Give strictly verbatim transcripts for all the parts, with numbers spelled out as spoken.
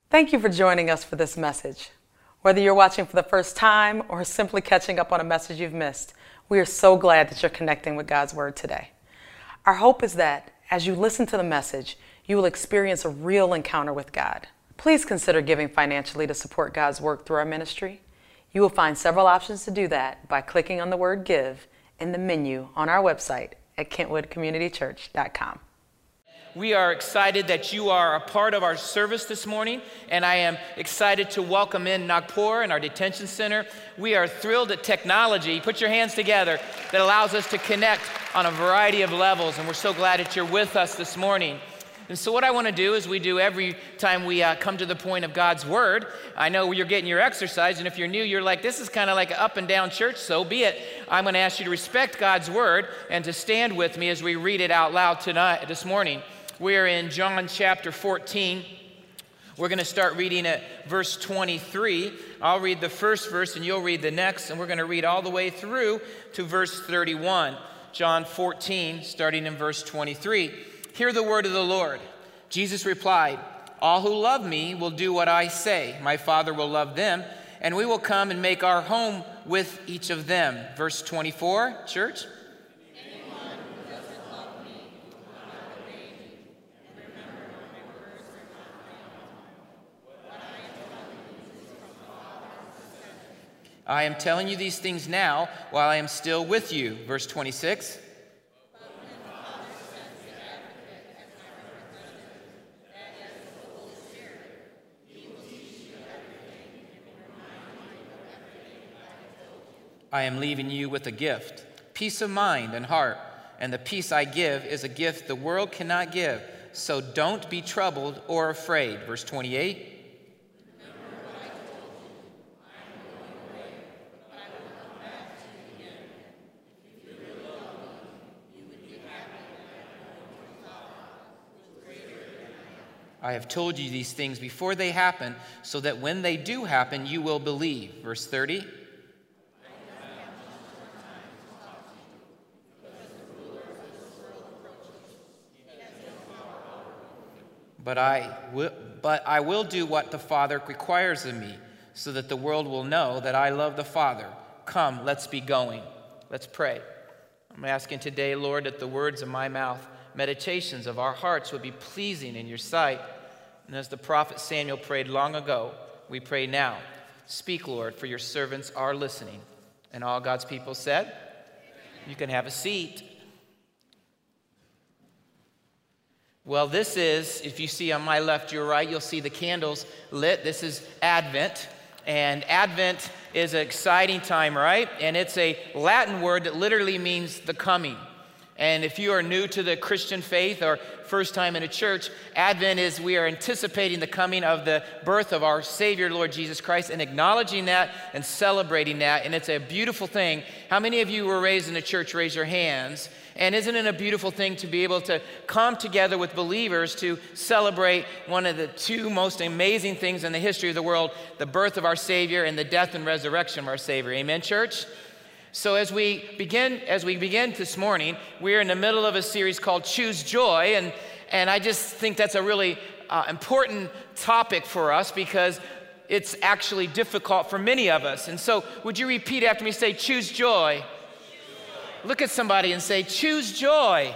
Thank you for joining us for this message. Whether you're watching for the first time or simply catching up on a message you've missed, we are so glad that you're connecting with God's Word today. Our hope is that as you listen to the message, you will experience a real encounter with God. Please consider giving financially to support God's work through our ministry. You will find several options to do that by clicking on the word Give in the menu on our website at kentwood community church dot com. We are excited that you are a part of our service this morning, and I am excited to welcome in Nagpur and our detention center. We are thrilled at technology, put your hands together, that allows us to connect on a variety of levels, and we're so glad that you're with us this morning. And so what I want to do is we do every time we uh, come to the point of God's Word. I know you're getting your exercise, and if you're new, you're like, this is kind of like an up and down church, so be it. I'm going to ask you to respect God's Word and to stand with me as we read it out loud tonight, this morning. We're in John chapter fourteen. We're going to start reading at verse twenty-three. I'll read the first verse and you'll read the next, and we're going to read all the way through to verse thirty-one. John fourteen, starting in verse twenty-three. Hear the word of the Lord. Jesus replied, "All who love me will do what I say. My Father will love them, and we will come and make our home with each of them." Verse twenty-four, church. I am telling you these things now while I am still with you. Verse twenty-six. I am leaving you with a gift, peace of mind and heart, and the peace I give is a gift the world cannot give. So don't be troubled or afraid. Verse twenty-eight. I have told you these things before they happen, so that when they do happen, you will believe. Verse thirty. But I will, but I will do what the Father requires of me, so that the world will know that I love the Father. Come, let's be going. Let's pray. I'm asking today, Lord, that the words of my mouth, meditations of our hearts would be pleasing in your sight. And as the prophet Samuel prayed long ago, we pray now. Speak, Lord, for your servants are listening. And all God's people said, amen. You can have a seat. Well, this is, if you see on my left, your right, you'll see the candles lit. This is Advent. And Advent is an exciting time, right? And it's a Latin word that literally means the coming. And if you are new to the Christian faith or first time in a church, Advent is we are anticipating the coming of the birth of our Savior, Lord Jesus Christ, and acknowledging that and celebrating that. And it's a beautiful thing. How many of you were raised in a church? Raise your hands. And isn't it a beautiful thing to be able to come together with believers to celebrate one of the two most amazing things in the history of the world, the birth of our Savior and the death and resurrection of our Savior. Amen, church? So as we begin, as we begin this morning, we're in the middle of a series called Choose Joy, and, and I just think that's a really uh, important topic for us because it's actually difficult for many of us. And so would you repeat after me, say, choose joy. Choose joy. Look at somebody and say, choose joy.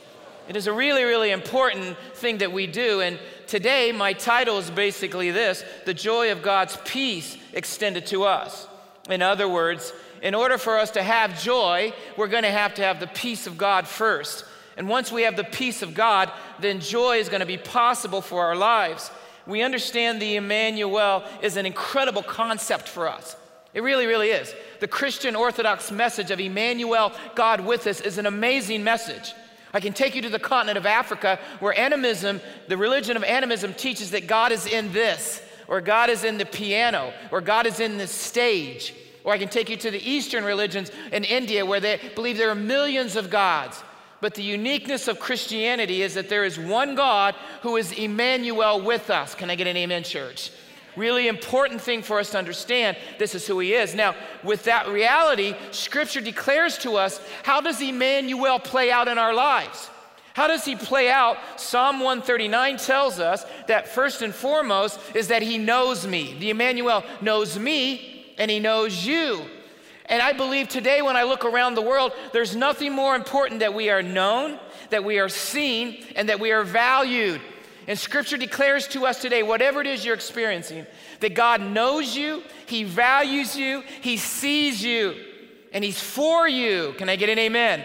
It is a really, really important thing that we do. And today, my title is basically this, the joy of God's peace extended to us. In other words, in order for us to have joy, we're going to have to have the peace of God first. And once we have the peace of God, then joy is going to be possible for our lives. We understand the Emmanuel is an incredible concept for us. It really, really is. The Christian Orthodox message of Emmanuel, God with us, is an amazing message. I can take you to the continent of Africa where animism, the religion of animism teaches that God is in this, or God is in the piano, or God is in the stage. Or I can take you to the Eastern religions in India where they believe there are millions of gods. But the uniqueness of Christianity is that there is one God who is Emmanuel with us. Can I get an amen, church? Really important thing for us to understand. This is who he is. Now, with that reality, Scripture declares to us, how does Emmanuel play out in our lives? How does he play out? Psalm one thirty-nine tells us that first and foremost is that he knows me. The Emmanuel knows me and he knows you. And I believe today when I look around the world, there's nothing more important that we are known, that we are seen, and that we are valued. And Scripture declares to us today, whatever it is you're experiencing, that God knows you, he values you, he sees you, and he's for you. Can I get an amen?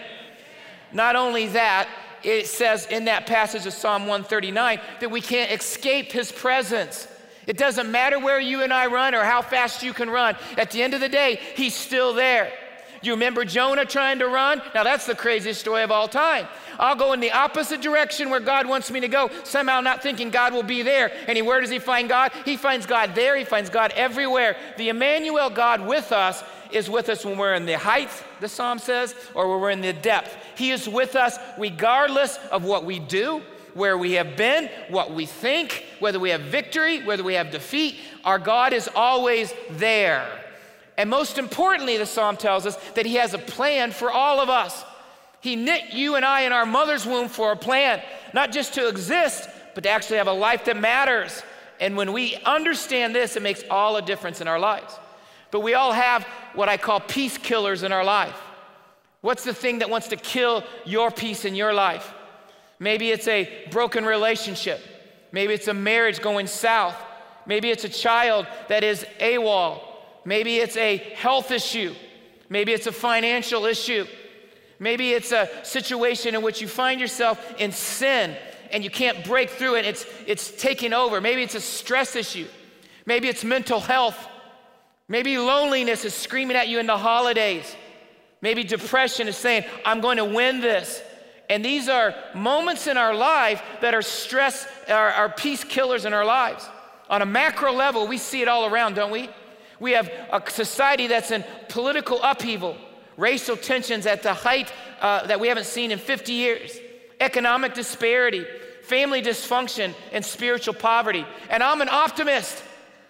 Not only that, it says in that passage of Psalm one thirty-nine that we can't escape his presence. It doesn't matter where you and I run or how fast you can run. At the end of the day, he's still there. You remember Jonah trying to run? Now that's the craziest story of all time. I'll go in the opposite direction where God wants me to go, somehow not thinking God will be there. And he, where does he find God? He finds God there. He finds God everywhere. The Emmanuel God with us is with us when we're in the height, the psalm says, or when we're in the depth. He is with us regardless of what we do, where we have been, what we think, whether we have victory, whether we have defeat. Our God is always there. And most importantly, the psalm tells us that he has a plan for all of us. He knit you and I in our mother's womb for a plan, not just to exist, but to actually have a life that matters. And when we understand this, it makes all a difference in our lives. But we all have what I call peace killers in our life. What's the thing that wants to kill your peace in your life? Maybe it's a broken relationship. Maybe it's a marriage going south. Maybe it's a child that is AWOL. Maybe it's a health issue. Maybe it's a financial issue. Maybe it's a situation in which you find yourself in sin and you can't break through it. It's, it's taking over. Maybe it's a stress issue. Maybe it's mental health. Maybe loneliness is screaming at you in the holidays. Maybe depression is saying, I'm going to win this. And these are moments in our life that are stress, are, are peace killers in our lives. On a macro level, we see it all around, don't we? We have a society that's in political upheaval, racial tensions at the height uh, that we haven't seen in fifty years, economic disparity, family dysfunction, and spiritual poverty. And I'm an optimist.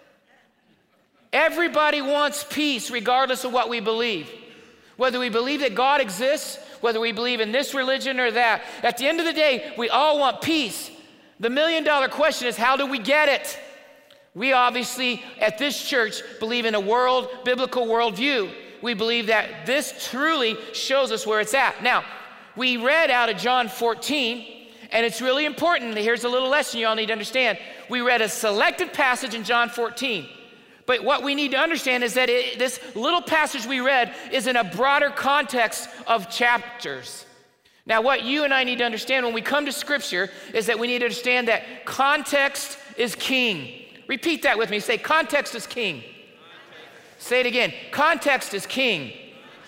Everybody wants peace regardless of what we believe. Whether we believe that God exists, whether we believe in this religion or that. At the end of the day, we all want peace. The million dollar question is, how do we get it? We obviously, at this church, believe in a world, biblical worldview. We believe that this truly shows us where it's at. Now, we read out of John fourteen, and it's really important. Here's a little lesson you all need to understand. We read a selected passage in John fourteen. But what we need to understand is that it, this little passage we read is in a broader context of chapters. Now, what you and I need to understand when we come to Scripture is that we need to understand that context is king. Repeat that with me. Say, context is king. Context. Say it again. Context is king. Context.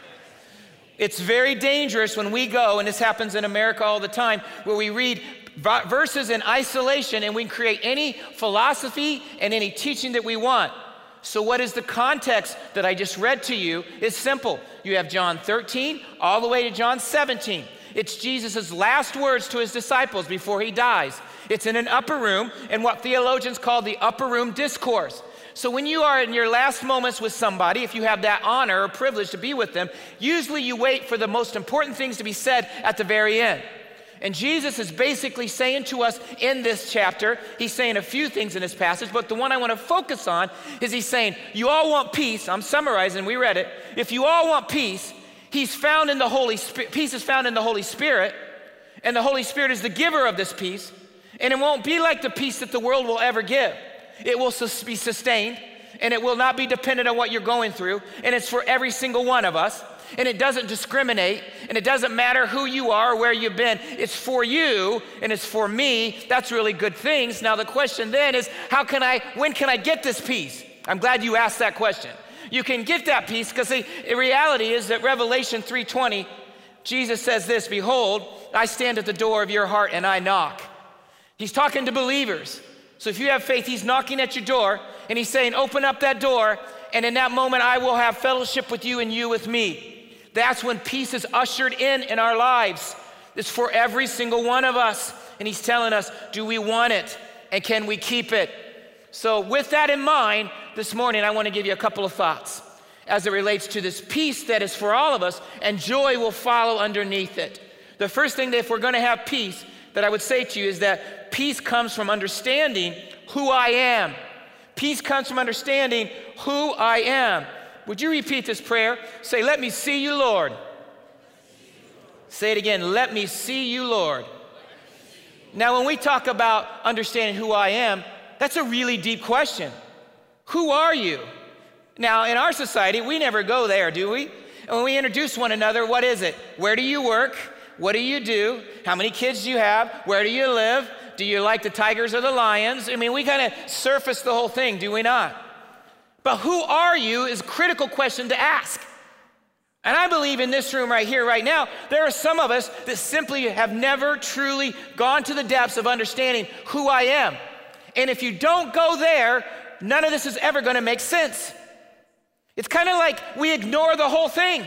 It's very dangerous when we go, and this happens in America all the time, where we read verses in isolation and we can create any philosophy and any teaching that we want. So what is the context that I just read to you? It's simple. You have John thirteen all the way to John seventeen. It's Jesus' last words to his disciples before he dies. It's in an upper room, and what theologians call the upper room discourse. So when you are in your last moments with somebody, if you have that honor or privilege to be with them, usually you wait for the most important things to be said at the very end. And Jesus is basically saying to us in this chapter, he's saying a few things in this passage, but the one I want to focus on is he's saying, you all want peace. I'm summarizing, we read it. If you all want peace, he's found in the Holy Spirit. Peace is found in the Holy Spirit, and the Holy Spirit is the giver of this peace. And it won't be like the peace that the world will ever give. It will be sustained, and it will not be dependent on what you're going through, and it's for every single one of us. And it doesn't discriminate, and it doesn't matter who you are or where you've been. It's for you, and it's for me. That's really good things. Now the question then is, how can I, when can I get this peace? I'm glad you asked that question. You can get that peace because the reality is that Revelation three twenty, Jesus says this, behold, I stand at the door of your heart and I knock. He's talking to believers. So if you have faith, he's knocking at your door, and he's saying, open up that door, and in that moment I will have fellowship with you and you with me. That's when peace is ushered in in our lives. It's for every single one of us. And he's telling us, do we want it? And can we keep it? So with that in mind, this morning I want to give you a couple of thoughts as it relates to this peace that is for all of us, and joy will follow underneath it. The first thing that if we're going to have peace that I would say to you is that peace comes from understanding who I am. Peace comes from understanding who I am. Would you repeat this prayer? Say, let me see you, Lord. Say it again, let me see you, Lord. Now, when we talk about understanding who I am, that's a really deep question. Who are you? Now, in our society, we never go there, do we? And when we introduce one another, what is it? Where do you work? What do you do? How many kids do you have? Where do you live? Do you like the Tigers or the Lions? I mean, we kind of surface the whole thing, do we not? But who are you is a critical question to ask. And I believe in this room right here, right now, there are some of us that simply have never truly gone to the depths of understanding who I am. And if you don't go there, none of this is ever going to make sense. It's kind of like we ignore the whole thing.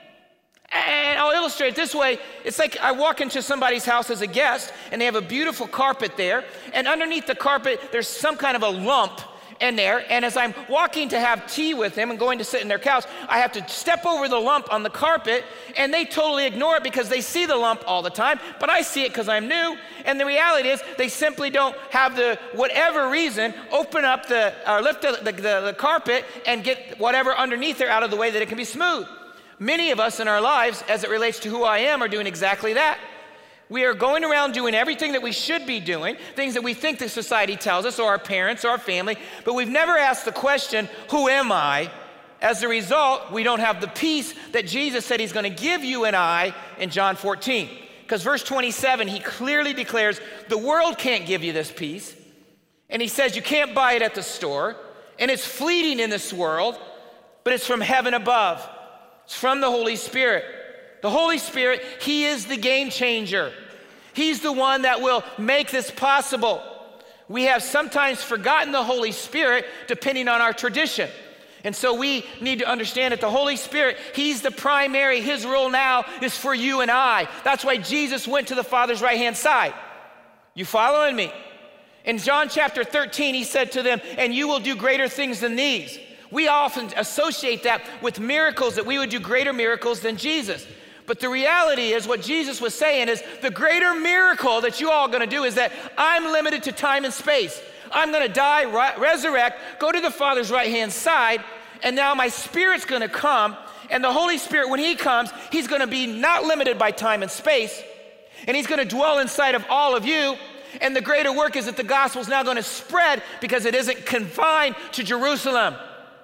And I'll illustrate it this way. It's like I walk into somebody's house as a guest, and they have a beautiful carpet there, and underneath the carpet, there's some kind of a lump in there, and as I'm walking to have tea with them and going to sit in their couch, I have to step over the lump on the carpet, and they totally ignore it because they see the lump all the time, but I see it because I'm new, and the reality is they simply don't have the, whatever reason, open up the, or lift the, the, the, the carpet and get whatever underneath there out of the way that it can be smooth. Many of us in our lives, as it relates to who I am, are doing exactly that. We are going around doing everything that we should be doing, things that we think the society tells us, or our parents, or our family, but we've never asked the question, who am I? As a result, we don't have the peace that Jesus said he's going to give you and I in John fourteen. Because verse twenty-seven, he clearly declares, the world can't give you this peace. And he says you can't buy it at the store, and it's fleeting in this world, but it's from heaven above. It's from the Holy Spirit. The Holy Spirit, he is the game changer. He's the one that will make this possible. We have sometimes forgotten the Holy Spirit depending on our tradition. And so we need to understand that the Holy Spirit, he's the primary. His role now is for you and I. That's why Jesus went to the Father's right-hand side. You following me? In John chapter thirteen, he said to them, and you will do greater things than these. We often associate that with miracles, that we would do greater miracles than Jesus. But the reality is what Jesus was saying is the greater miracle that you all are going to do is that I'm limited to time and space. I'm going to die, re- resurrect, go to the Father's right-hand side, and now my Spirit's going to come, and the Holy Spirit, when he comes, he's going to be not limited by time and space, and he's going to dwell inside of all of you, and the greater work is that the gospel is now going to spread because it isn't confined to Jerusalem.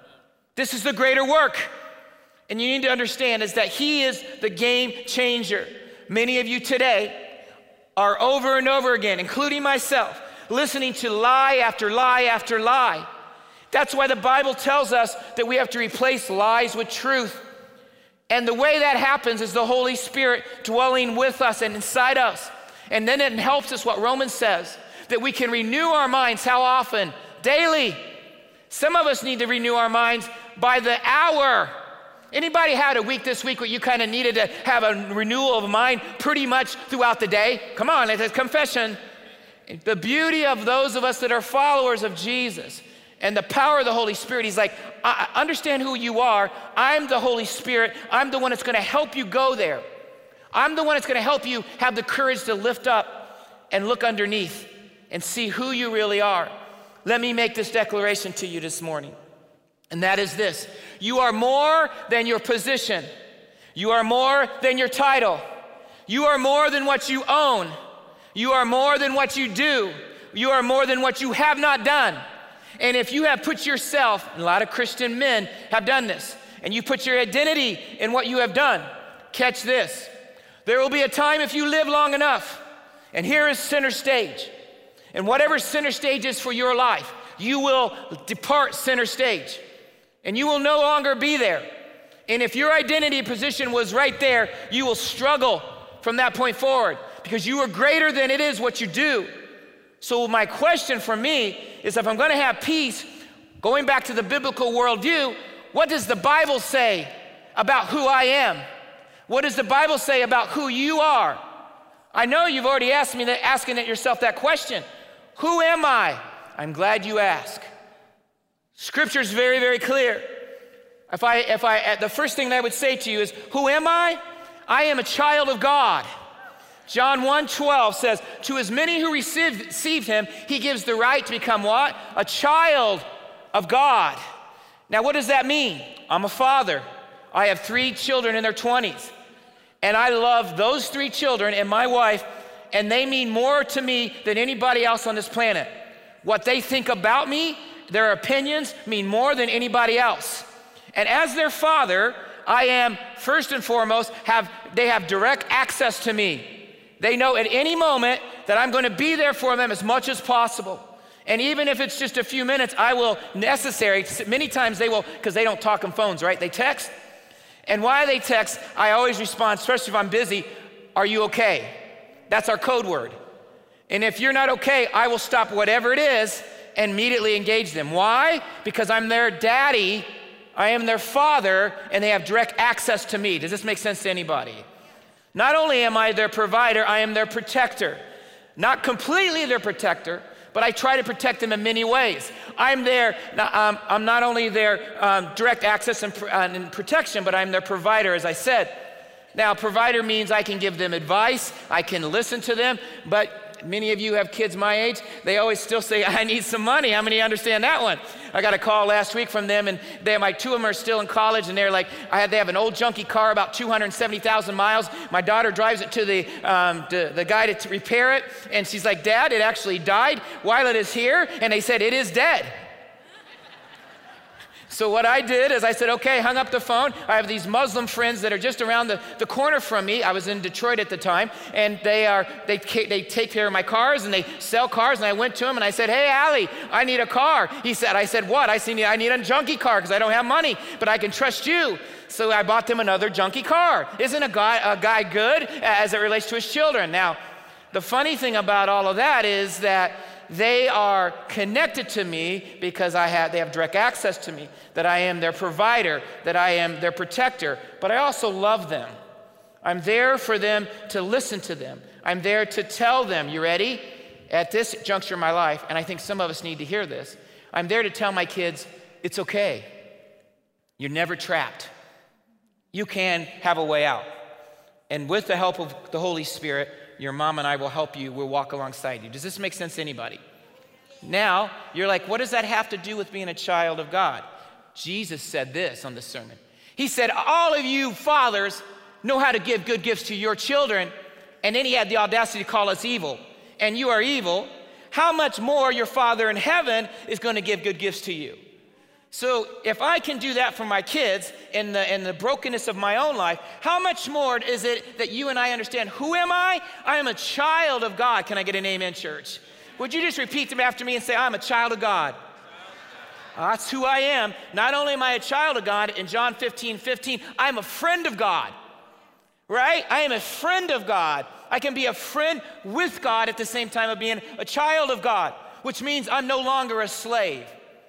This is the greater work. And you need to understand is that he is the game changer. Many of you today are over and over again, including myself, listening to lie after lie after lie. That's why the Bible tells us that we have to replace lies with truth. And the way that happens is the Holy Spirit dwelling with us and inside us. And then it helps us what Romans says, that we can renew our minds. How often? Daily. Some of us need to renew our minds by the hour. Anybody had a week this week where you kind of needed to have a renewal of mind pretty much throughout the day? Come on, it's a confession. The beauty of those of us that are followers of Jesus and the power of the Holy Spirit, he's like, I understand who you are. I'm the Holy Spirit. I'm the one that's going to help you go there. I'm the one that's going to help you have the courage to lift up and look underneath and see who you really are. Let me make this declaration to you this morning. And that is this: you are more than your position. You are more than your title. You are more than what you own. You are more than what you do. You are more than what you have not done. And if you have put yourself, and a lot of Christian men have done this, and you put your identity in what you have done, catch this. There will be a time if you live long enough, and here is center stage. And whatever center stage is for your life, you will depart center stage. And you will no longer be there. And if your identity position was right there, you will struggle from that point forward because you are greater than it is what you do. So my question for me is, if I'm going to have peace, going back to the biblical worldview, what does the Bible say about who I am? What does the Bible say about who you are? I know you've already asked me that, asking it yourself that question. Who am I? I'm glad you asked. Scripture's very, very clear. If I, if I, the first thing that I would say to you is, who am I? I am a child of God. John one twelve says, to as many who received, received him, he gives the right to become what? A child of God. Now, what does that mean? I'm a father. I have three children in their twenties. And I love those three children and my wife, and they mean more to me than anybody else on this planet. What they think about me, their opinions, mean more than anybody else. And as their father, I am, first and foremost, have they have direct access to me. They know at any moment that I'm going to be there for them as much as possible. And even if it's just a few minutes, I will necessary, many times they will, because they don't talk on phones, right? They text. And while they text, I always respond, especially if I'm busy, are you okay? That's our code word. And if you're not okay, I will stop whatever it is and immediately engage them. Why? Because I'm their daddy, I am their father, and they have direct access to me. Does this make sense to anybody? Not only am I their provider, I am their protector. Not completely their protector, but I try to protect them in many ways. I'm their, um, I'm not only their um, direct access and, uh, and protection, but I'm their provider, as I said. Now, provider means I can give them advice, I can listen to them, but many of you have kids my age, they always still say, I need some money. How many understand that one? I got a call last week from them, and they, my two of them are still in college, and they're like, I had, they have an old junky car, about two hundred seventy thousand miles. My daughter drives it to the, um, to the guy to, to repair it, and she's like, Dad, it actually died while it is here, and they said, it is dead. So what I did is I said, okay, hung up the phone. I have these Muslim friends that are just around the, the corner from me. I was in Detroit at the time, and they are they, they take care of my cars, and they sell cars, and I went to him, and I said, hey, Ali, I need a car. He said, I said, what? I said, I need a junky car because I don't have money, but I can trust you. So I bought them another junky car. Isn't a guy, a guy good as it relates to his children? Now, the funny thing about all of that is that they are connected to me because I have, they have direct access to me, that I am their provider, that I am their protector, but I also love them. I'm there for them to listen to them. I'm there to tell them, you ready? At this juncture in my life, and I think some of us need to hear this, I'm there to tell my kids, it's okay. You're never trapped. You can have a way out. And with the help of the Holy Spirit, your mom and I will help you. We'll walk alongside you. Does this make sense to anybody? Now, you're like, what does that have to do with being a child of God? Jesus said this on the sermon. He said, all of you fathers know how to give good gifts to your children, and then he had the audacity to call us evil. And you are evil. How much more your Father in heaven is going to give good gifts to you? So if I can do that for my kids in the, in the brokenness of my own life, how much more is it that you and I understand, who am I? I am a child of God. Can I get an amen, church? Would you just repeat them after me and say, I'm a child of God? Uh, that's who I am. Not only am I a child of God, in John fifteen fifteen, I'm a friend of God, right? I am a friend of God. I can be a friend with God at the same time of being a child of God, which means I'm no longer a slave.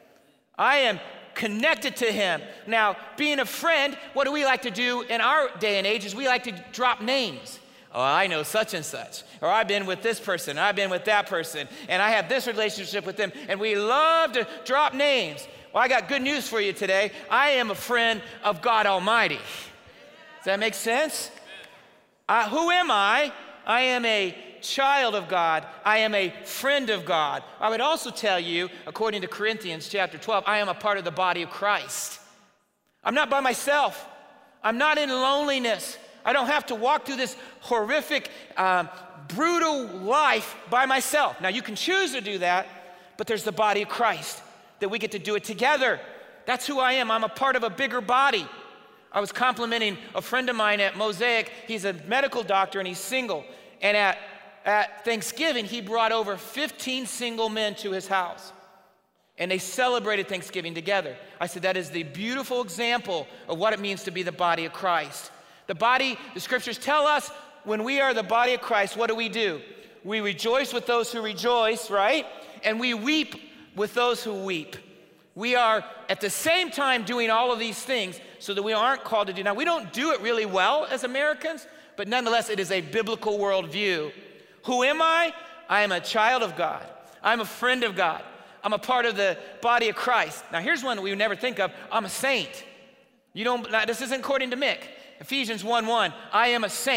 I am connected to him. Now, being a friend, what do we like to do in our day and age is we like to drop names. Oh, I know such and such. Or I've been with this person, I've been with that person, and I have this relationship with them, and we love to drop names. Well, I got good news for you today. I am a friend of God Almighty. Does that make sense? Uh, who am I? I am a child of God. I am a friend of God. I would also tell you, according to Corinthians chapter twelve, I am a part of the body of Christ. I'm not by myself. I'm not in loneliness. I don't have to walk through this horrific, um, brutal life by myself. Now, you can choose to do that, but there's the body of Christ, that we get to do it together. That's who I am. I'm a part of a bigger body. I was complimenting a friend of mine at Mosaic. He's a medical doctor, and he's single. And at At Thanksgiving, he brought over fifteen single men to his house, and they celebrated Thanksgiving together. I said, that is the beautiful example of what it means to be the body of Christ. The body, the scriptures tell us, when we are the body of Christ, what do we do? We rejoice with those who rejoice, right? And we weep with those who weep. We are at the same time doing all of these things so that we aren't called to do. Now, we don't do it really well as Americans, but nonetheless, it is a biblical worldview. Who am I? I am a child of God. I'm a friend of God. I'm a part of the body of Christ. Now, here's one that we would never think of. I'm a saint. You don't, this isn't according to Mick. Ephesians one one, I am a saint.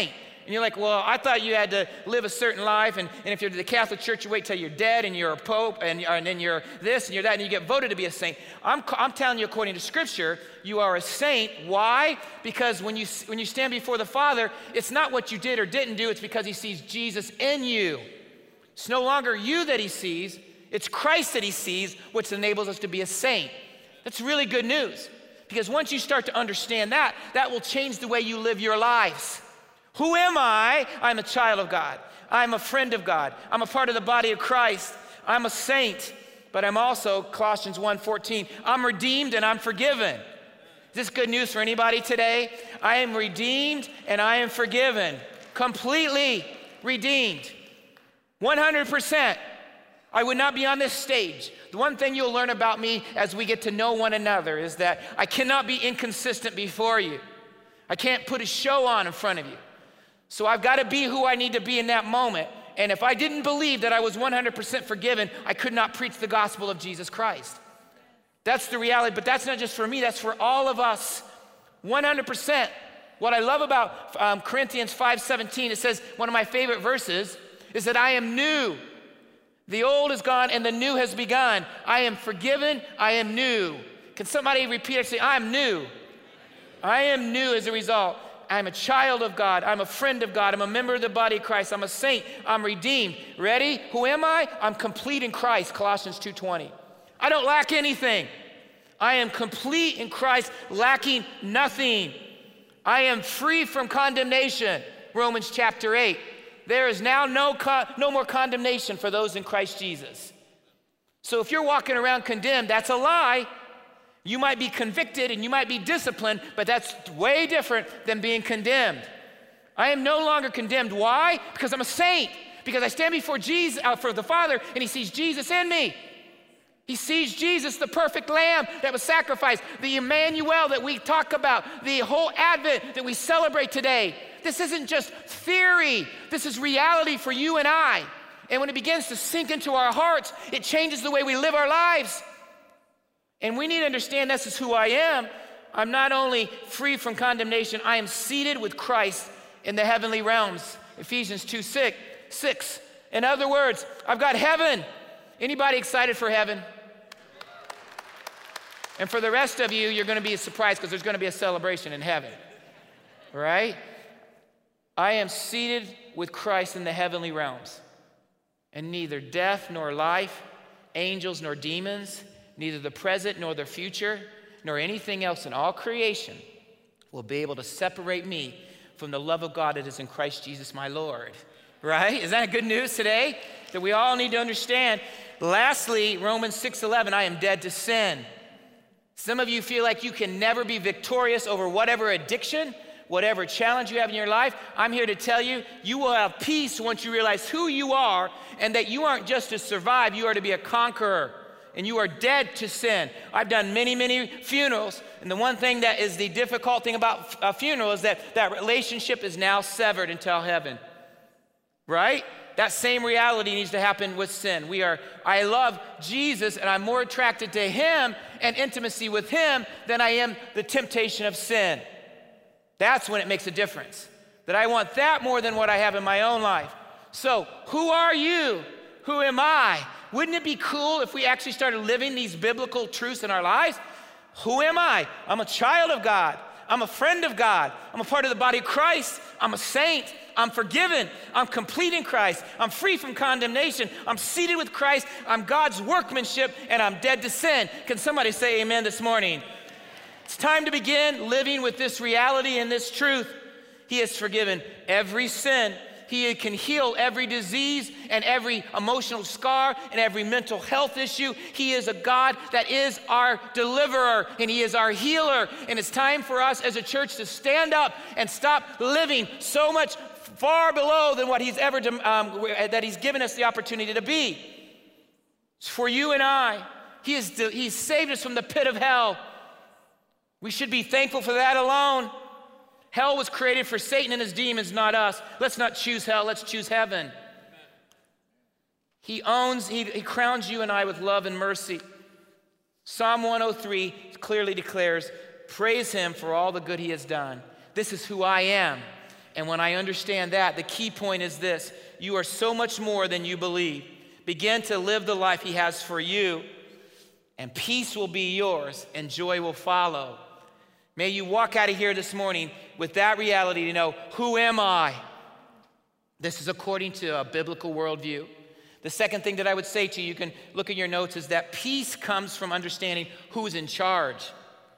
And you're like, well, I thought you had to live a certain life, and, and if you're to the Catholic Church, you wait till you're dead, and you're a pope, and, and then you're this, and you're that, and you get voted to be a saint. I'm, I'm telling you, according to Scripture, you are a saint. Why? Because when you, when you stand before the Father, it's not what you did or didn't do, it's because he sees Jesus in you. It's no longer you that he sees, it's Christ that he sees, which enables us to be a saint. That's really good news, because once you start to understand that, that will change the way you live your lives. Who am I? I'm a child of God. I'm a friend of God. I'm a part of the body of Christ. I'm a saint, but I'm also, Colossians one fourteen, I'm redeemed and I'm forgiven. Is this good news for anybody today? I am redeemed and I am forgiven. Completely redeemed. one hundred percent. I would not be on this stage. The one thing you'll learn about me as we get to know one another is that I cannot be inconsistent before you. I can't put a show on in front of you. So I've got to be who I need to be in that moment. And if I didn't believe that I was one hundred percent forgiven, I could not preach the gospel of Jesus Christ. That's the reality, but that's not just for me, that's for all of us. one hundred percent. What I love about um, Corinthians five seventeen, it says, one of my favorite verses, is that I am new. The old is gone and the new has begun. I am forgiven, I am new. Can somebody repeat it? Say, I am new. I am new as a result. I'm a child of God. I'm a friend of God. I'm a member of the body of Christ. I'm a saint. I'm redeemed. Ready? Who am I? I'm complete in Christ, Colossians two twenty. I don't lack anything. I am complete in Christ, lacking nothing. I am free from condemnation, Romans chapter eight. There is now no, con- no more condemnation for those in Christ Jesus. So if you're walking around condemned, that's a lie. You might be convicted and you might be disciplined, but that's way different than being condemned. I am no longer condemned. Why? Because I'm a saint. Because I stand before Jesus, uh, for the Father, and he sees Jesus in me. He sees Jesus, the perfect lamb that was sacrificed, the Emmanuel that we talk about, the whole Advent that we celebrate today. This isn't just theory. This is reality for you and I. And when it begins to sink into our hearts, it changes the way we live our lives. And we need to understand this is who I am. I'm not only free from condemnation, I am seated with Christ in the heavenly realms. Ephesians two six. In other words, I've got heaven. Anybody excited for heaven? And for the rest of you, you're going to be surprised because there's going to be a celebration in heaven. Right? I am seated with Christ in the heavenly realms. And neither death nor life, angels nor demons, neither the present nor the future, nor anything else in all creation will be able to separate me from the love of God that is in Christ Jesus my Lord. Right? Is that good news today? That we all need to understand. Lastly, Romans six eleven, I am dead to sin. Some of you feel like you can never be victorious over whatever addiction, whatever challenge you have in your life. I'm here to tell you, you will have peace once you realize who you are and that you aren't just to survive, you are to be a conqueror. And you are dead to sin. I've done many, many funerals, and the one thing that is the difficult thing about a funeral is that that relationship is now severed until heaven, right? That same reality needs to happen with sin. We are, I love Jesus, and I'm more attracted to him and intimacy with him than I am the temptation of sin. That's when it makes a difference. That I want that more than what I have in my own life. So, who are you? Who am I? Wouldn't it be cool if we actually started living these biblical truths in our lives? Who am I? I'm a child of God. I'm a friend of God. I'm a part of the body of Christ. I'm a saint. I'm forgiven. I'm complete in Christ. I'm free from condemnation. I'm seated with Christ. I'm God's workmanship, and I'm dead to sin. Can somebody say amen this morning? It's time to begin living with this reality and this truth. He has forgiven every sin. He can heal every disease and every emotional scar and every mental health issue. He is a God that is our deliverer, and he is our healer. And it's time for us as a church to stand up and stop living so much far below than what he's ever, um, that he's given us the opportunity to be. It's for you and I. He has, he's saved us from the pit of hell. We should be thankful for that alone. Hell was created for Satan and his demons, not us. Let's not choose hell, let's choose heaven. He owns, he, he crowns you and I with love and mercy. Psalm one oh three clearly declares, praise him for all the good he has done. This is who I am. And when I understand that, the key point is this: you are so much more than you believe. Begin to live the life he has for you, and peace will be yours, and joy will follow. May you walk out of here this morning with that reality to know, who am I? This is according to a biblical worldview. The second thing that I would say to you, you can look in your notes, is that peace comes from understanding who's in charge.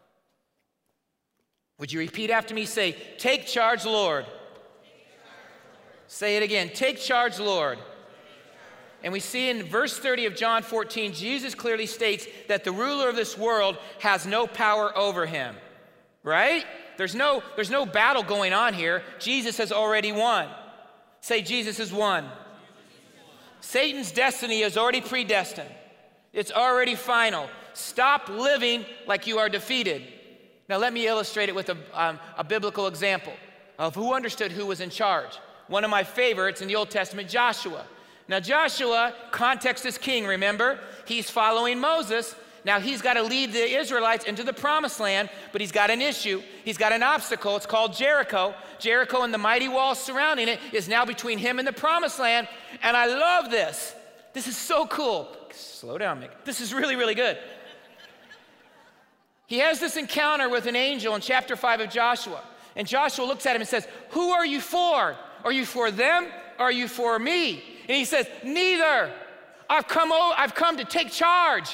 Would you repeat after me? Say, take charge, Lord. Say it again. Take charge, Lord. And we see in verse thirty of John fourteen, Jesus clearly states that the ruler of this world has no power over him, right? There's no, there's no battle going on here. Jesus has already won. Say, Jesus has won. Satan's destiny is already predestined. It's already final. Stop living like you are defeated. Now let me illustrate it with a, um, a biblical example of who understood who was in charge. One of my favorites in the Old Testament, Joshua. Now Joshua, context is king, remember? He's following Moses. Now he's got to lead the Israelites into the promised land, but he's got an issue. He's got an obstacle. It's called Jericho. Jericho and the mighty walls surrounding it is now between him and the promised land. And I love this. This is so cool. Slow down, Mick. This is really, really good. He has this encounter with an angel in chapter five of Joshua. And Joshua looks at him and says, who are you for? Are you for them? Or are you for me? And he says, neither. I've come, o- I've come to take charge.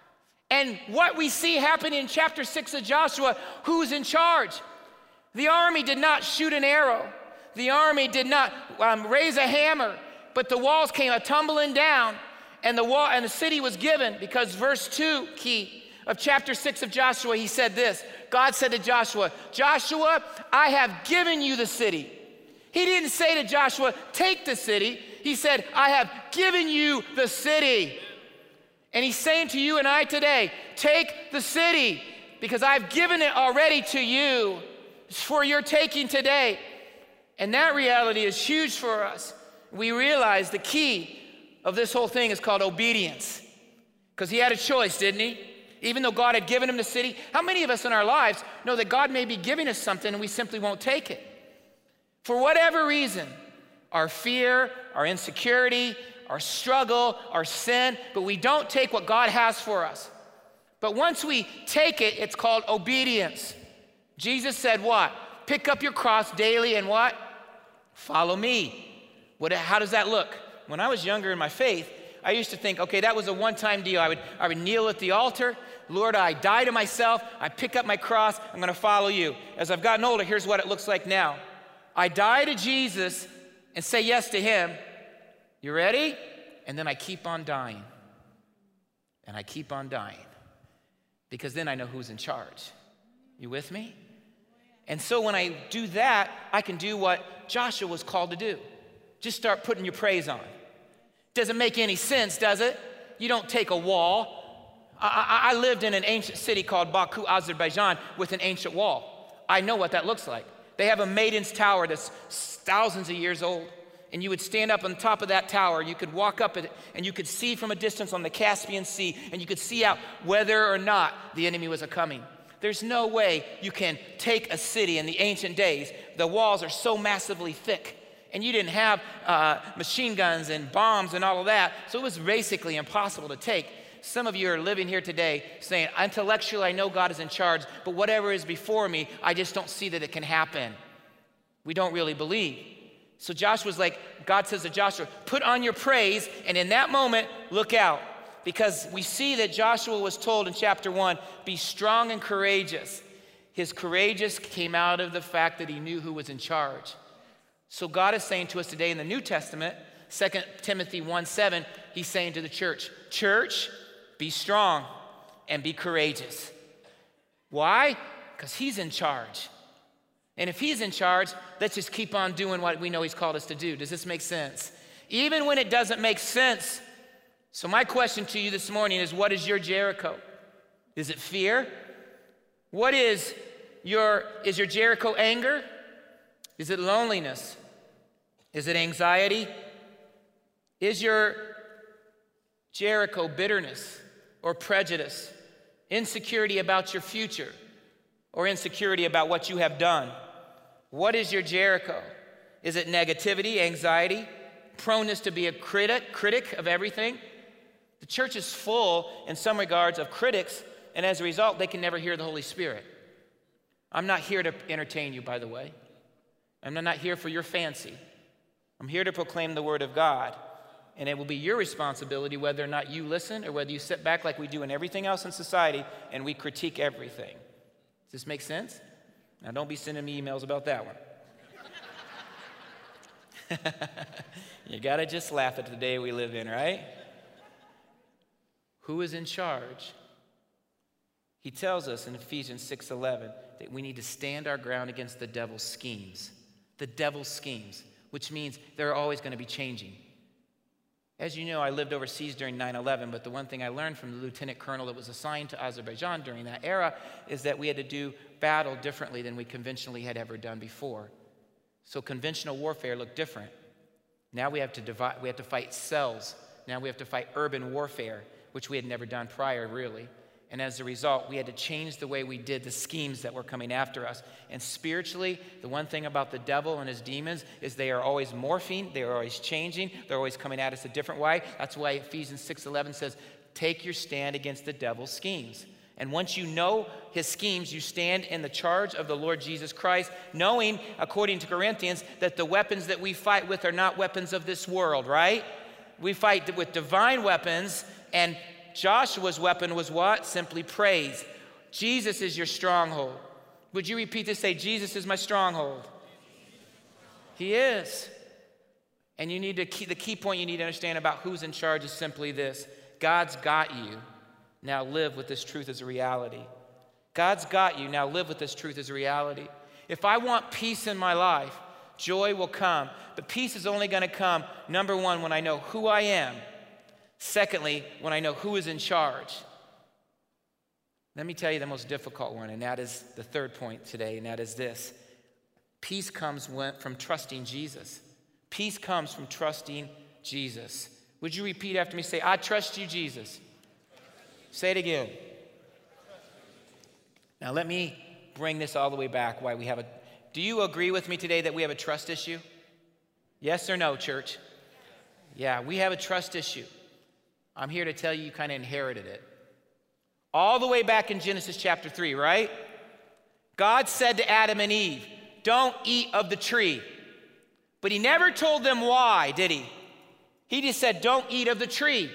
And what we see happening in chapter six of Joshua, who's in charge? The army did not shoot an arrow. The army did not um, raise a hammer, but the walls came a tumbling down, and the wall and the city was given, because verse two, key, of chapter six of Joshua, he said this. God said to Joshua, Joshua, I have given you the city. He didn't say to Joshua, take the city. He said, I have given you the city. And he's saying to you and I today, take the city, because I've given it already to you. It's for your taking today. And that reality is huge for us. We realize the key of this whole thing is called obedience. Because he had a choice, didn't he? Even though God had given him the city. How many of us in our lives know that God may be giving us something and we simply won't take it? For whatever reason, our fear, our insecurity, our struggle, our sin, but we don't take what God has for us. But once we take it, it's called obedience. Jesus said what? Pick up your cross daily and what? Follow me. What, how does that look? When I was younger in my faith, I used to think, okay, that was a one-time deal. I would, I would kneel at the altar. Lord, I die to myself. I pick up my cross. I'm going to follow you. As I've gotten older, here's what it looks like now. I die to Jesus and say yes to him. You ready? And then I keep on dying. And I keep on dying. Because then I know who's in charge. You with me? And so when I do that, I can do what Joshua was called to do. Just start putting your praise on. Doesn't make any sense, does it? You don't take a wall. I, I, I lived in an ancient city called Baku, Azerbaijan, with an ancient wall. I know what that looks like. They have a Maiden's Tower that's thousands of years old. And you would stand up on top of that tower, you could walk up it, and you could see from a distance on the Caspian Sea, and you could see out whether or not the enemy was a-coming. There's no way you can take a city in the ancient days. The walls are so massively thick, and you didn't have uh, machine guns and bombs and all of that, so it was basically impossible to take. Some of you are living here today saying, intellectually, I know God is in charge, but whatever is before me, I just don't see that it can happen. We don't really believe. So Joshua's like, God says to Joshua, put on your praise, and in that moment, look out. Because we see that Joshua was told in chapter one, be strong and courageous. His courageous came out of the fact that he knew who was in charge. So God is saying to us today in the New Testament, Second Timothy one seven, he's saying to the church, church, be strong and be courageous. Why? Because he's in charge. And if he's in charge, let's just keep on doing what we know he's called us to do. Does this make sense? Even when it doesn't make sense. So my question to you this morning is, what is your Jericho? Is it fear? What is your, is your Jericho anger? Is it loneliness? Is it anxiety? Is your Jericho bitterness or prejudice? Insecurity about your future or insecurity about what you have done? What is your Jericho? Is it negativity, anxiety, proneness to be a critic, critic of everything? The church is full, in some regards, of critics, and as a result, they can never hear the Holy Spirit. I'm not here to entertain you, by the way. I'm not here for your fancy. I'm here to proclaim the Word of God, and it will be your responsibility whether or not you listen or whether you sit back like we do in everything else in society and we critique everything. Does this make sense? Now, don't be sending me emails about that one. You got to just laugh at the day we live in, right? Who is in charge? He tells us in Ephesians six eleven that we need to stand our ground against the devil's schemes. The devil's schemes, which means they're always going to be changing. As you know, I lived overseas during nine eleven, but the one thing I learned from the lieutenant colonel that was assigned to Azerbaijan during that era is that we had to do battle differently than we conventionally had ever done before. So conventional warfare looked different. Now we have to divide, we have to fight cells. Now we have to fight urban warfare, which we had never done prior, really. And as a result, we had to change the way we did the schemes that were coming after us. And spiritually, the one thing about the devil and his demons is they are always morphing, they are always changing, they're always coming at us a different way. That's why Ephesians six eleven says, take your stand against the devil's schemes. And once you know his schemes, you stand in the charge of the Lord Jesus Christ, knowing, according to Corinthians, that the weapons that we fight with are not weapons of this world, right? We fight with divine weapons, and Joshua's weapon was what? Simply praise. Jesus is your stronghold. Would you repeat this? Say, Jesus is my stronghold. He is. And you need to key, the key point you need to understand about who's in charge is simply this. God's got you. Now live with this truth as a reality. God's got you. Now live with this truth as a reality. If I want peace in my life, joy will come. But peace is only going to come, number one, when I know who I am. Secondly, when I know who is in charge. Let me tell you the most difficult one, and that is the third point today, and that is this. Peace comes from trusting Jesus. Peace comes from trusting Jesus. Would you repeat after me? Say, I trust you, Jesus. Say it again. Now let me bring this all the way back. Why we have a. Do you agree with me today that we have a trust issue? Yes or no, church? Yeah, we have a trust issue. I'm here to tell you you kind of inherited it. All the way back in Genesis chapter three, right? God said to Adam and Eve, don't eat of the tree. But he never told them why, did he? He just said, don't eat of the tree.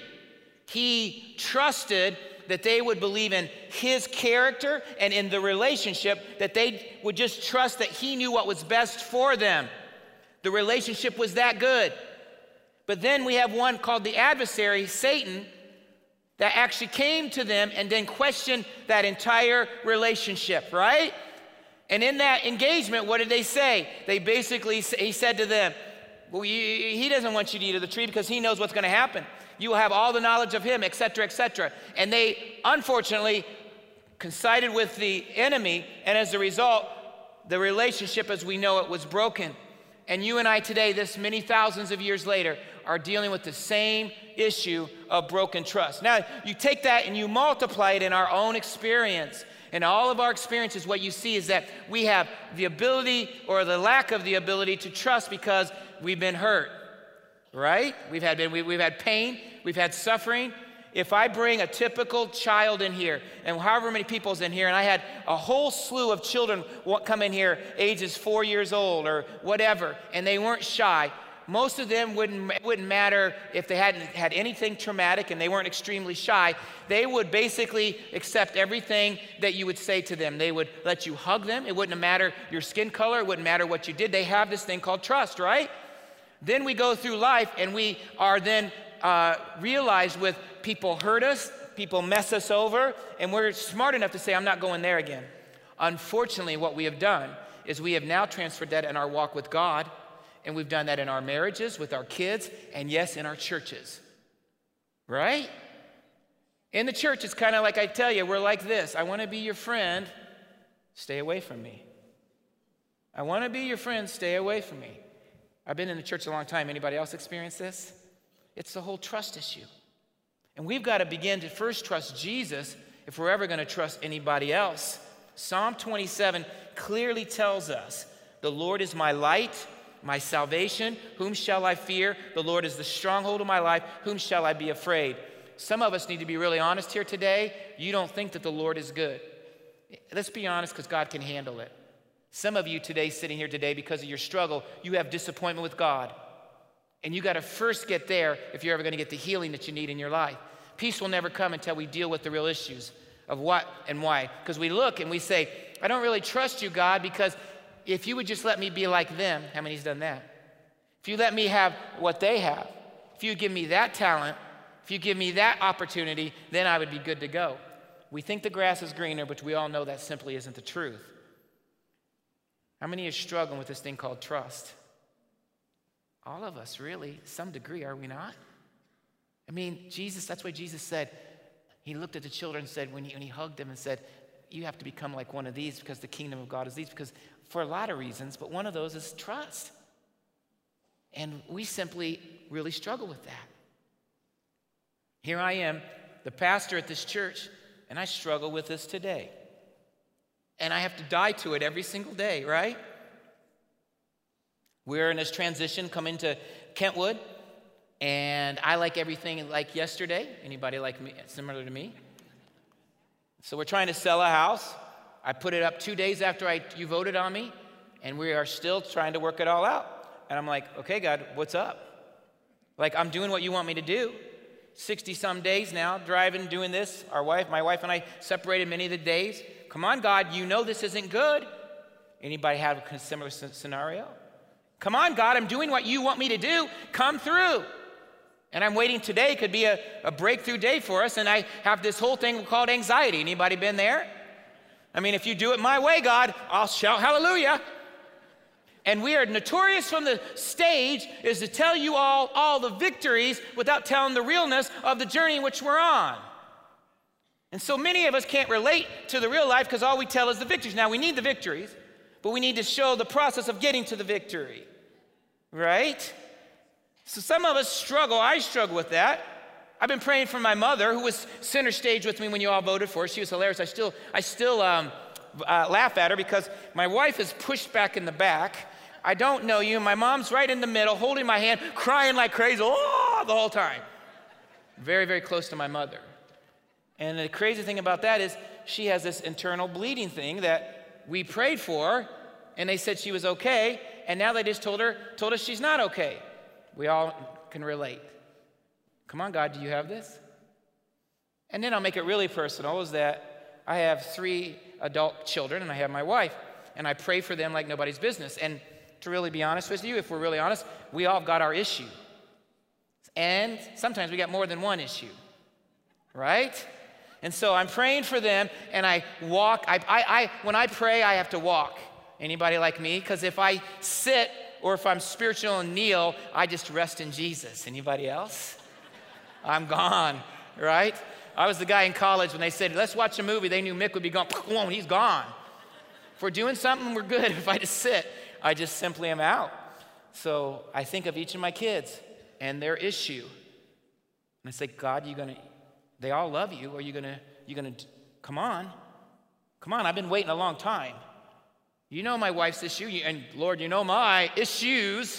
He trusted that they would believe in his character and in the relationship, that they would just trust that he knew what was best for them. The relationship was that good. But then we have one called the adversary, Satan, that actually came to them and then questioned that entire relationship, right? And in that engagement, what did they say? They basically, he said to them, well, he doesn't want you to eat of the tree because he knows what's going to happen. You will have all the knowledge of him, et cetera, et cetera. And they, unfortunately, coincided with the enemy, and as a result, the relationship as we know it was broken. And you and I today, this many thousands of years later, are dealing with the same issue of broken trust. Now, you take that and you multiply it in our own experience. In all of our experiences, what you see is that we have the ability or the lack of the ability to trust because we've been hurt, right? We've had, been, we, we've had pain, we've had suffering. If I bring a typical child in here, and however many people's in here, and I had a whole slew of children come in here, ages four years old or whatever, and they weren't shy, most of them wouldn't, it wouldn't matter if they hadn't had anything traumatic and they weren't extremely shy. They would basically accept everything that you would say to them. They would let you hug them. It wouldn't matter your skin color. It wouldn't matter what you did. They have this thing called trust, right? Then we go through life and we are then uh, realized with people hurt us, people mess us over, and we're smart enough to say, I'm not going there again. Unfortunately, what we have done is we have now transferred that in our walk with God. And we've done that in our marriages, with our kids, and yes, in our churches, right? In the church, it's kind of like I tell you, we're like this. I want to be your friend, stay away from me. I want to be your friend, stay away from me. I've been in the church a long time. Anybody else experience this? It's the whole trust issue. And we've got to begin to first trust Jesus if we're ever going to trust anybody else. Psalm twenty-seven clearly tells us, the Lord is my light my salvation. Whom shall I fear? The Lord is the stronghold of my life. Whom shall I be afraid? Some of us need to be really honest here today. You don't think that the Lord is good. Let's be honest, because God can handle it. Some of you today, sitting here today, because of your struggle, you have disappointment with God. And you got to first get there if you're ever going to get the healing that you need in your life. Peace will never come until we deal with the real issues of what and why. Because we look and we say, I don't really trust you, God, because if you would just let me be like them, how many's done that? If you let me have what they have, if you give me that talent, if you give me that opportunity, then I would be good to go. We think the grass is greener, but we all know that simply isn't the truth. How many are struggling with this thing called trust? All of us, really, some degree, are we not? I mean, Jesus, that's why Jesus said, he looked at the children and said, when he, when he hugged them and said, you have to become like one of these because the kingdom of God is these, because for a lot of reasons, but one of those is trust. And we simply really struggle with that. Here I am, the pastor at this church, and I struggle with this today. And I have to die to it every single day, right? We're in this transition coming to Kentwood, and I like everything like yesterday. Anybody like me, similar to me? So we're trying to sell a house. I put it up two days after I, you voted on me, and we are still trying to work it all out. And I'm like, okay, God, what's up? Like, I'm doing what you want me to do. sixty-some days now, driving, doing this. Our wife, my wife and I separated many of the days. Come on, God, you know this isn't good. Anybody have a similar scenario? Come on, God, I'm doing what you want me to do. Come through. And I'm waiting today. Could be a, a breakthrough day for us. And I have this whole thing called anxiety. Anybody been there? I mean, if you do it my way, God, I'll shout hallelujah. And we are notorious from the stage is to tell you all all the victories without telling the realness of the journey in which we're on. And so many of us can't relate to the real life because all we tell is the victories. Now, we need the victories, but we need to show the process of getting to the victory, right? So some of us struggle. I struggle with that. I've been praying for my mother, who was center stage with me when you all voted for her. She was hilarious. I still, I still um, uh, laugh at her because my wife is pushed back in the back. I don't know you. My mom's right in the middle, holding my hand, crying like crazy, oh, the whole time. Very, very close to my mother. And the crazy thing about that is she has this internal bleeding thing that we prayed for, and they said she was okay, and now they just told her, told us she's not okay. We all can relate. Come on, God, do you have this? And then I'll make it really personal, is that I have three adult children, and I have my wife, and I pray for them like nobody's business. And to really be honest with you, if we're really honest, we all got our issue. And sometimes we got more than one issue, right? And so I'm praying for them, and I walk. I, I, I when I pray, I have to walk. Anybody like me? Because if I sit or if I'm spiritual and kneel, I just rest in Jesus. Anybody else? I'm gone, right? I was the guy in college when they said, let's watch a movie. They knew Mick would be gone. Boom, he's gone. If we're doing something, we're good. If I just sit, I just simply am out. So I think of each of my kids and their issue. And I say, God, you gonna, they all love you. Are you gonna, you gonna, come on. Come on, I've been waiting a long time. You know my wife's issue, and Lord, you know my issues,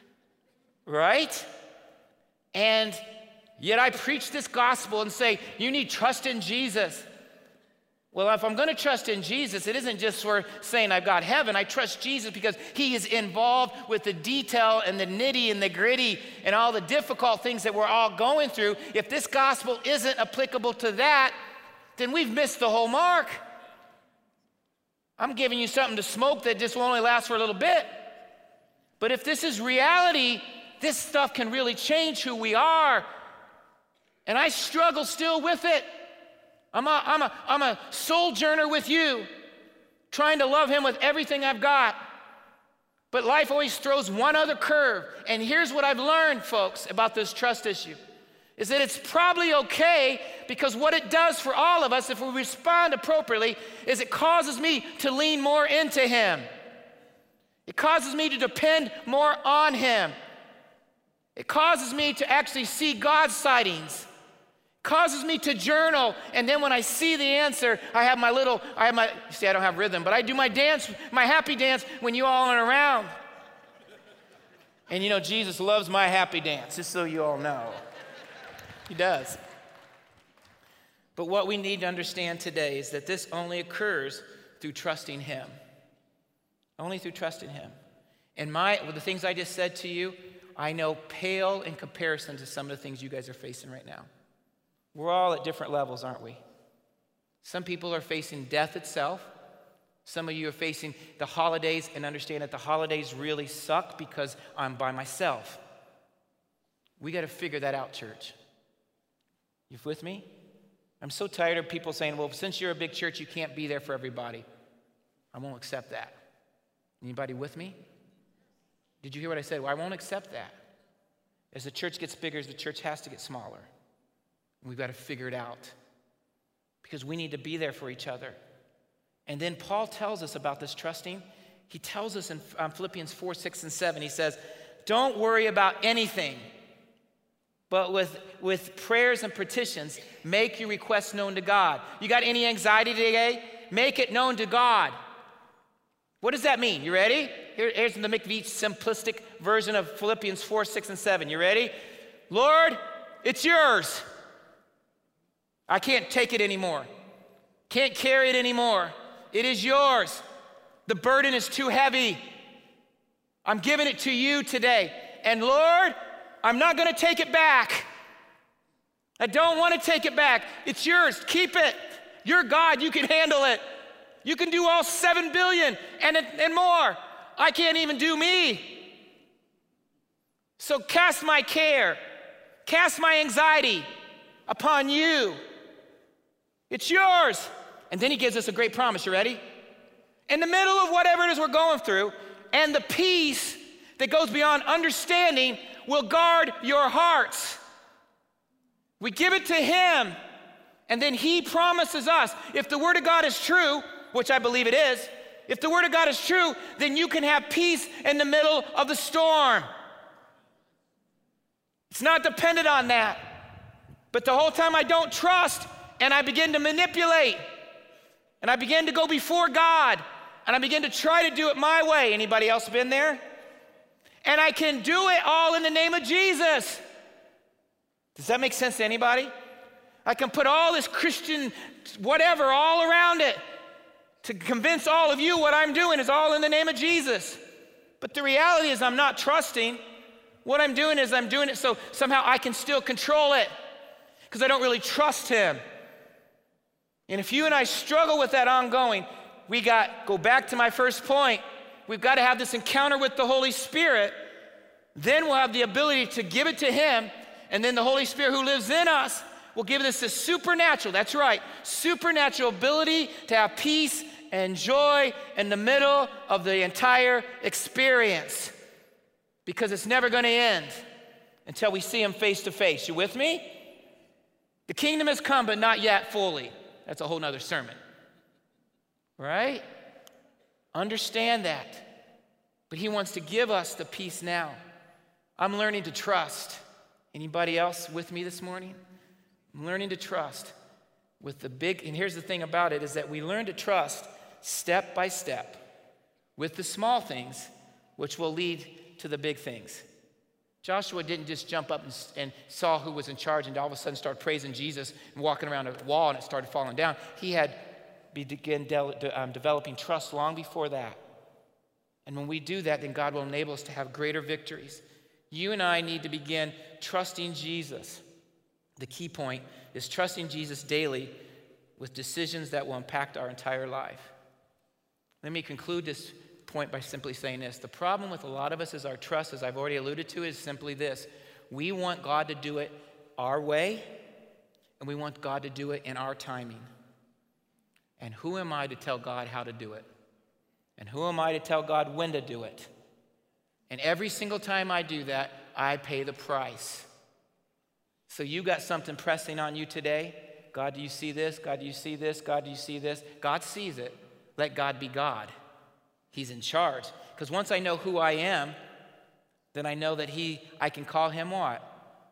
right? And yet I preach this gospel and say, you need trust in Jesus. Well, if I'm gonna trust in Jesus, it isn't just for saying I've got heaven. I trust Jesus because he is involved with the detail and the nitty and the gritty and all the difficult things that we're all going through. If this gospel isn't applicable to that, then we've missed the whole mark. I'm giving you something to smoke that just will only last for a little bit. But if this is reality, this stuff can really change who we are. And I struggle still with it. I'm a, I'm a, I'm a sojourner with you, trying to love him with everything I've got. But life always throws one other curve. And here's what I've learned, folks, about this trust issue, is that it's probably okay, because what it does for all of us, if we respond appropriately, is it causes me to lean more into him. It causes me to depend more on him. It causes me to actually see God's sightings. It causes me to journal, and then when I see the answer, I have my little, I have my, you see, I don't have rhythm, but I do my dance, my happy dance when you all aren't around. And you know, Jesus loves my happy dance, just so you all know. He does. But what we need to understand today is that this only occurs through trusting him. Only through trusting him. And my, well, the things I just said to you, I know pale in comparison to some of the things you guys are facing right now. We're all at different levels, aren't we? Some people are facing death itself. Some of you are facing the holidays and understand that the holidays really suck because I'm by myself. We got to figure that out, church. You with me? I'm so tired of people saying, well, since you're a big church, you can't be there for everybody. I won't accept that. Anybody with me? Did you hear what I said? Well, I won't accept that. As the church gets bigger, the church has to get smaller. And we've got to figure it out because we need to be there for each other. And then Paul tells us about this trusting. He tells us in um, Philippians four, six, and seven, he says, don't worry about anything, but with, with prayers and petitions, make your requests known to God. You got any anxiety today? Make it known to God. What does that mean? You ready? Here, here's the McVeach simplistic version of Philippians four, six, and seven. You ready? Lord, it's yours. I can't take it anymore. Can't carry it anymore. It is yours. The burden is too heavy. I'm giving it to you today. And Lord, I'm not going to take it back. I don't want to take it back. It's yours. Keep it. You're God. You can handle it. You can do all seven billion and, and more. I can't even do me. So cast my care, cast my anxiety upon you. It's yours. And then he gives us a great promise. You ready? In the middle of whatever it is we're going through, and the peace that goes beyond understanding will guard your hearts. We give it to him, and then he promises us, if the word of God is true, which I believe it is, if the word of God is true, then you can have peace in the middle of the storm. It's not dependent on that. But the whole time I don't trust, and I begin to manipulate, and I begin to go before God, and I begin to try to do it my way. Anybody else been there? And I can do it all in the name of Jesus. Does that make sense to anybody? I can put all this Christian whatever all around it to convince all of you what I'm doing is all in the name of Jesus. But the reality is I'm not trusting. What I'm doing is I'm doing it so somehow I can still control it because I don't really trust him. And if you and I struggle with that ongoing, we got, go back to my first point, we've got to have this encounter with the Holy Spirit. Then we'll have the ability to give it to him, and then the Holy Spirit who lives in us will give us this supernatural, that's right, supernatural ability to have peace and joy in the middle of the entire experience. Because it's never going to end until we see him face to face. You with me? The kingdom has come, but not yet fully. That's a whole nother sermon. Right? Understand that. But he wants to give us the peace now. I'm learning to trust. Anybody else with me this morning? I'm learning to trust with the big, and here's the thing about it, is that we learn to trust step by step with the small things, which will lead to the big things. Joshua didn't just jump up and, and saw who was in charge and all of a sudden start praising Jesus and walking around a wall and it started falling down. He had begun de- de- um, developing trust long before that. And when we do that, then God will enable us to have greater victories. You and I need to begin trusting Jesus. The key point is trusting Jesus daily with decisions that will impact our entire life. Let me conclude this point by simply saying this. The problem with a lot of us is our trust, as I've already alluded to, is simply this. We want God to do it our way, and we want God to do it in our timing. And who am I to tell God how to do it? And who am I to tell God when to do it? And every single time I do that, I pay the price. So you got something pressing on you today. God, do you see this? God, do you see this? God, do you see this? God sees it. Let God be God. He's in charge. Because once I know who I am, then I know that he, I can call him what?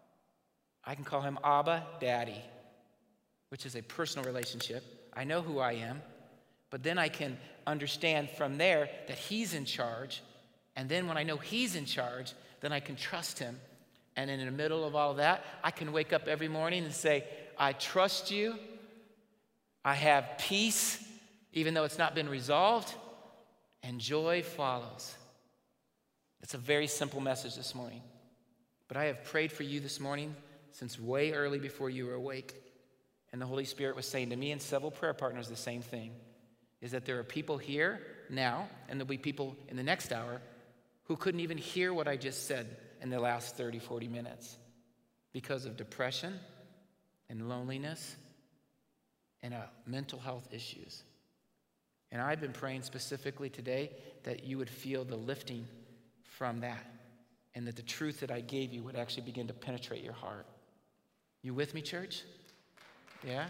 I can call him Abba, Daddy, which is a personal relationship. I know who I am, but then I can understand from there that he's in charge And then when I know he's in charge, then I can trust him. And in the middle of all of that, I can wake up every morning and say, I trust you. I have peace, even though it's not been resolved, and joy follows. It's a very simple message this morning. But I have prayed for you this morning since way early before you were awake. And the Holy Spirit was saying to me and several prayer partners the same thing, is that there are people here now, and there'll be people in the next hour who couldn't even hear what I just said in the last thirty, forty minutes because of depression and loneliness and uh, mental health issues. And I've been praying specifically today that you would feel the lifting from that, and that the truth that I gave you would actually begin to penetrate your heart. You with me, church? Yeah?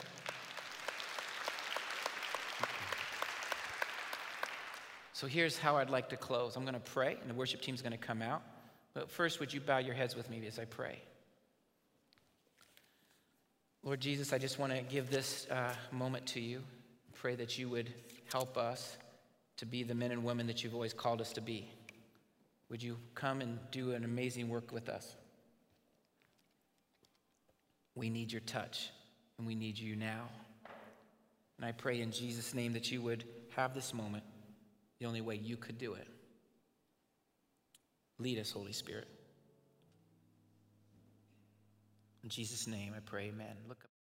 So here's how I'd like to close. I'm going to pray, and the worship team's going to come out. But first, would you bow your heads with me as I pray? Lord Jesus, I just want to give this uh, moment to you. Pray that you would help us to be the men and women that you've always called us to be. Would you come and do an amazing work with us? We need your touch, and we need you now. And I pray in Jesus' name that you would have this moment the only way you could do it. Lead us, Holy Spirit. In Jesus' name I pray, amen. Look up.